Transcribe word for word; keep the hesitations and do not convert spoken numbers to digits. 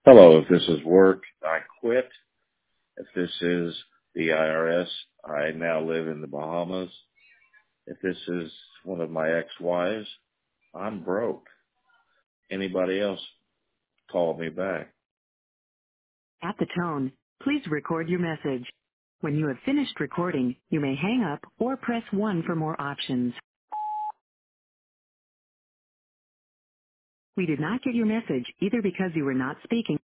Hello, if this is work, I quit. If this is the I R S, I now live in the Bahamas. If this is one of my ex-wives, I'm broke. Anybody else, call me back. At the tone, please record your message. When you have finished recording, you may hang up or press one for more options. We did not get your message either because you were not speaking